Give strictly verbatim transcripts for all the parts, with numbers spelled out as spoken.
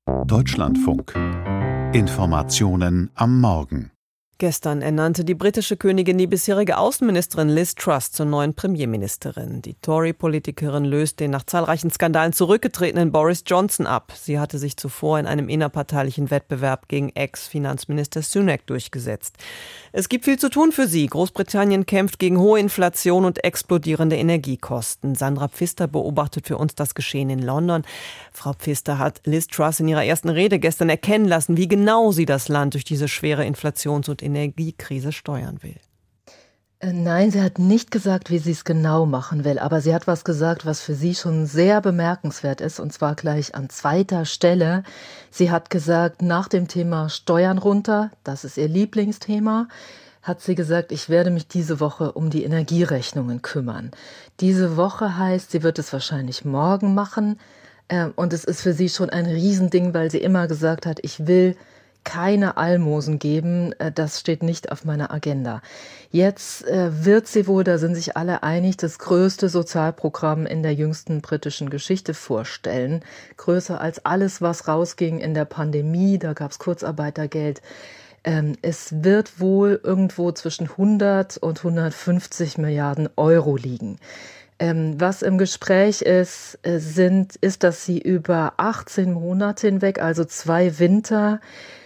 Deutschlandfunk. Informationen am Morgen. Gestern ernannte die britische Königin die bisherige Außenministerin Liz Truss zur neuen Premierministerin. Die Tory-Politikerin löst den nach zahlreichen Skandalen zurückgetretenen Boris Johnson ab. Sie hatte sich zuvor in einem innerparteilichen Wettbewerb gegen Ex-Finanzminister Sunak durchgesetzt. Es gibt viel zu tun für sie. Großbritannien kämpft gegen hohe Inflation und explodierende Energiekosten. Sandra Pfister beobachtet für uns das Geschehen in London. Frau Pfister, hat Liz Truss in ihrer ersten Rede gestern erkennen lassen, wie genau sie das Land durch diese schwere Inflations- und Energiekrise steuern will? Nein, sie hat nicht gesagt, wie sie es genau machen will, aber sie hat was gesagt, was für sie schon sehr bemerkenswert ist, und zwar gleich an zweiter Stelle. Sie hat gesagt, nach dem Thema Steuern runter, das ist ihr Lieblingsthema, hat sie gesagt, ich werde mich diese Woche um die Energierechnungen kümmern. Diese Woche heißt, sie wird es wahrscheinlich morgen machen, und es ist für sie schon ein Riesending, weil sie immer gesagt hat, ich will keine Almosen geben, das steht nicht auf meiner Agenda. Jetzt äh, wird sie wohl, da sind sich alle einig, das größte Sozialprogramm in der jüngsten britischen Geschichte vorstellen. Größer als alles, was rausging in der Pandemie, da gab es Kurzarbeitergeld. Ähm, es wird wohl irgendwo zwischen hundert und hundertfünfzig Milliarden Euro liegen. Ähm, was im Gespräch ist, äh, sind, ist, dass sie über achtzehn Monate hinweg, also zwei Winter,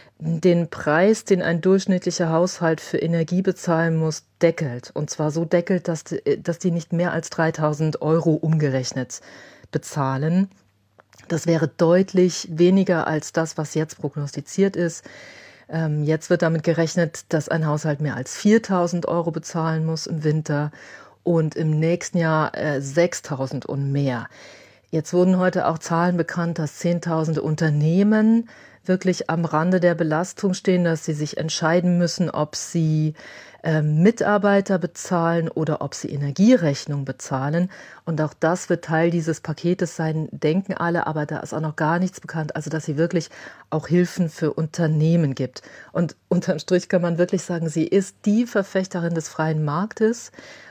den Preis, den ein durchschnittlicher Haushalt für Energie bezahlen muss, deckelt. Und zwar so deckelt, dass die, dass die nicht mehr als dreitausend Euro umgerechnet bezahlen. Das wäre deutlich weniger als das, was jetzt prognostiziert ist. Ähm, jetzt wird damit gerechnet, dass ein Haushalt mehr als viertausend Euro bezahlen muss im Winter und im nächsten Jahr äh, sechstausend und mehr. Jetzt wurden heute auch Zahlen bekannt, dass zehntausende Unternehmen wirklich am Rande der Belastung stehen, dass sie sich entscheiden müssen, ob sie äh, Mitarbeiter bezahlen oder ob sie Energierechnung bezahlen. Und auch das wird Teil dieses Paketes sein, denken alle, aber da ist auch noch gar nichts bekannt. Also dass sie wirklich auch Hilfen für Unternehmen gibt. Und unterm Strich kann man wirklich sagen, sie ist die Verfechterin des freien Marktes.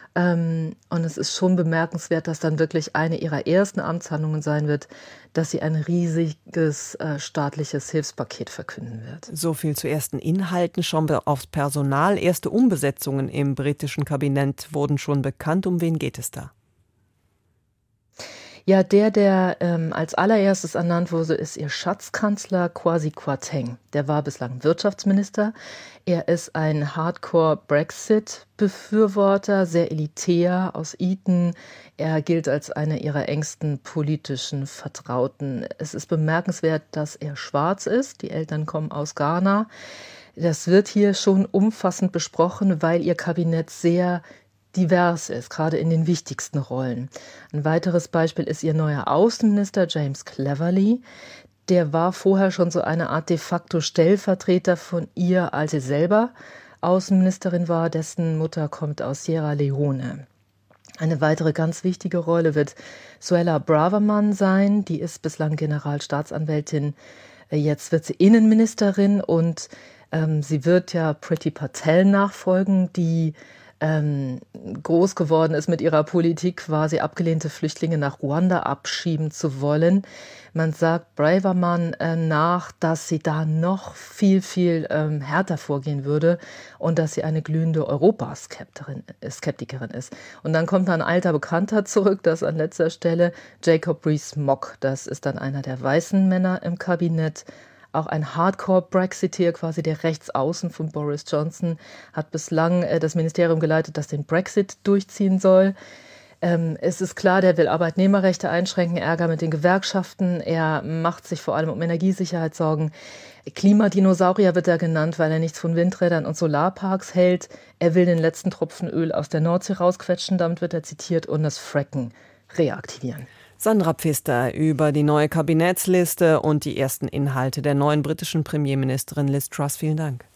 Und es ist schon bemerkenswert, dass dann wirklich eine ihrer ersten Amtshandlungen sein wird, dass sie ein riesiges äh, staatliches Hilfspaket verkünden wird. So viel zu ersten Inhalten. Schauen wir aufs Personal. Erste Umbesetzungen im britischen Kabinett wurden schon bekannt. Um wen geht es da? Ja, der, der ähm, als allererstes ernannt wurde, ist ihr Schatzkanzler Kwasi Kwarteng. Der war bislang Wirtschaftsminister. Er ist ein Hardcore-Brexit-Befürworter, sehr elitär aus Eton. Er gilt als einer ihrer engsten politischen Vertrauten. Es ist bemerkenswert, dass er schwarz ist. Die Eltern kommen aus Ghana. Das wird hier schon umfassend besprochen, weil ihr Kabinett sehr divers ist, gerade in den wichtigsten Rollen. Ein weiteres Beispiel ist ihr neuer Außenminister James Cleverly. Der war vorher schon so eine Art de facto Stellvertreter von ihr, als sie selber Außenministerin war. Dessen Mutter kommt aus Sierra Leone. Eine weitere ganz wichtige Rolle wird Suella Braverman sein. Die ist bislang Generalstaatsanwältin. Jetzt wird sie Innenministerin und ähm, sie wird ja Priti Patel nachfolgen, die Ähm, groß geworden ist mit ihrer Politik, quasi abgelehnte Flüchtlinge nach Ruanda abschieben zu wollen. Man sagt Braverman äh, nach, dass sie da noch viel, viel ähm, härter vorgehen würde und dass sie eine glühende Europaskeptikerin Skeptikerin ist. Und dann kommt ein alter Bekannter zurück, das an letzter Stelle, Jacob Rees-Mogg. Das ist dann einer der weißen Männer im Kabinett. Auch ein Hardcore-Brexiteer, quasi der Rechtsaußen von Boris Johnson, hat bislang äh, das Ministerium geleitet, das den Brexit durchziehen soll. Ähm, es ist klar, der will Arbeitnehmerrechte einschränken, Ärger mit den Gewerkschaften. Er macht sich vor allem um Energiesicherheit Sorgen. Klimadinosaurier wird er genannt, weil er nichts von Windrädern und Solarparks hält. Er will den letzten Tropfen Öl aus der Nordsee rausquetschen, damit wird er zitiert, und das Fracken reaktivieren. Sandra Pfister über die neue Kabinettsliste und die ersten Inhalte der neuen britischen Premierministerin Liz Truss. Vielen Dank.